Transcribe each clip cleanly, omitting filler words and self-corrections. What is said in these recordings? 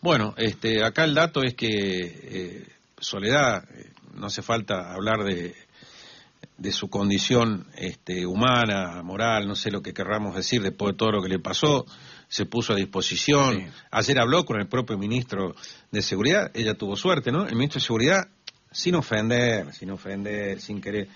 Bueno, acá el dato es que Soledad, no hace falta hablar de su condición humana, moral, no sé lo que querramos decir después de todo lo que le pasó, se puso a disposición. Sí. Ayer habló con el propio ministro de Seguridad, ella tuvo suerte, ¿no? El ministro de Seguridad, sin ofender, sin querer,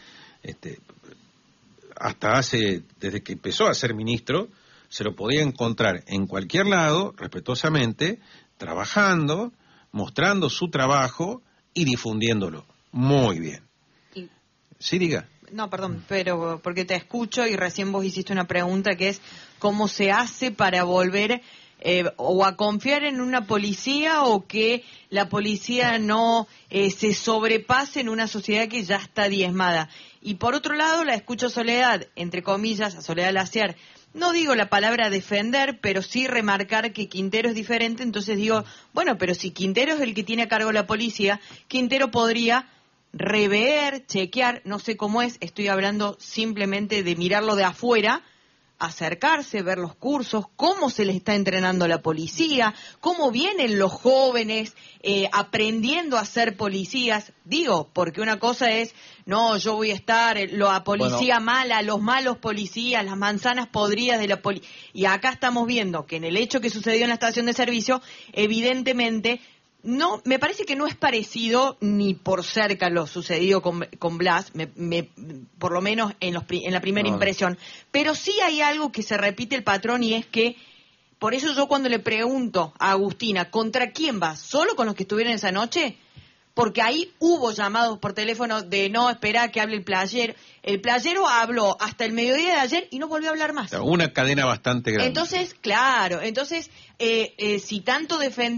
desde que empezó a ser ministro, se lo podía encontrar en cualquier lado, respetuosamente, trabajando, mostrando su trabajo y difundiéndolo. Muy bien. Sí, diga. No, perdón, pero porque te escucho y recién vos hiciste una pregunta que es ¿cómo se hace para volver o a confiar en una policía o que la policía no se sobrepase en una sociedad que ya está diezmada? Y por otro lado, la escucho a Soledad, entre comillas, a Soledad Laciar, no digo la palabra defender, pero sí remarcar que Quintero es diferente, entonces digo, bueno, pero si Quintero es el que tiene a cargo la policía, Quintero podría rever, chequear, no sé cómo es, estoy hablando simplemente de mirarlo de afuera, acercarse, ver los cursos, cómo se les está entrenando a la policía, cómo vienen los jóvenes aprendiendo a ser policías. Digo, porque una cosa es, no, yo voy a estar, la policía mala, los malos policías, las manzanas podridas de la policía. Y acá estamos viendo que en el hecho que sucedió en la estación de servicio, evidentemente, no, me parece que no es parecido ni por cerca lo sucedido con Blas, por lo menos en la primera impresión, pero sí hay algo que se repite el patrón y es que, por eso yo cuando le pregunto a Agustina, ¿contra quién va? ¿Solo con los que estuvieron esa noche? Porque ahí hubo llamados por teléfono de no, espera que hable el playero. El playero habló hasta el mediodía de ayer y no volvió a hablar más. Una cadena bastante grande. Entonces, claro, si tanto defender